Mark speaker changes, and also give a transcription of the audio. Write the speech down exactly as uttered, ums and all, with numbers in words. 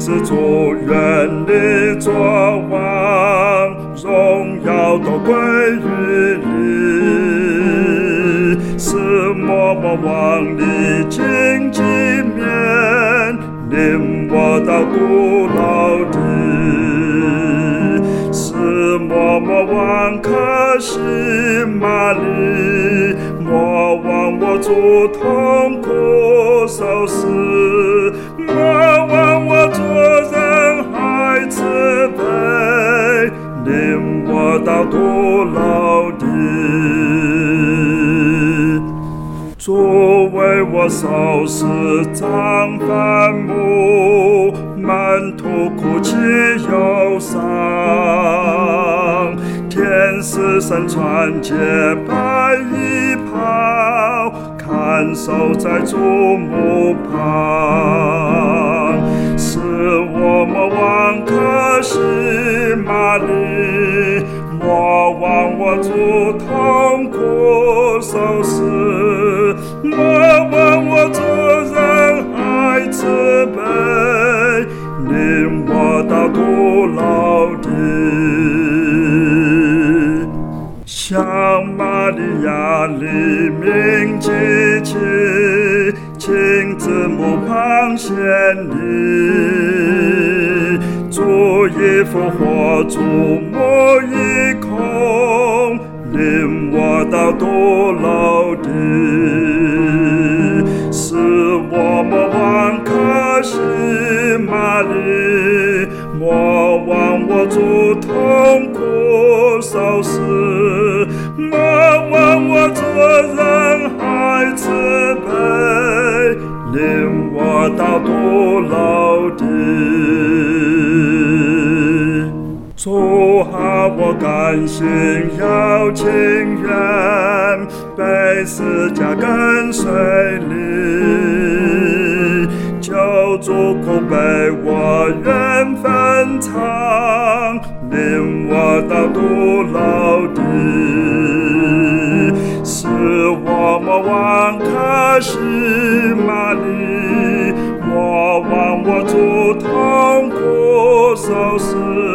Speaker 1: 子主愿你作王，荣耀都归于你。使默默往你荆棘面，领我到古老地。使默默往可西玛里，莫忘我主痛苦受死，莫忘我主仁爱慈悲，领我到古老地。主为我受死葬坟墓，门徒哭泣忧伤，天使身穿洁白衣袍，看守在主墓旁。使我们往可西玛里，莫忘我主痛苦受死，莫忘我主仁爱慈悲，领我到古老地。向玛利亚黎明记起，亲自墓旁献礼，主已复活，主墓已空，领我到古老地。使我们往可西玛里，莫忘我主痛苦受死，莫忘我主仁爱慈悲，领我到古老地。主啊，我甘心要情愿被十架跟随你，救主苦悲我愿分尝，领我到古老地。使我们往可西玛里，莫忘我主痛苦受死，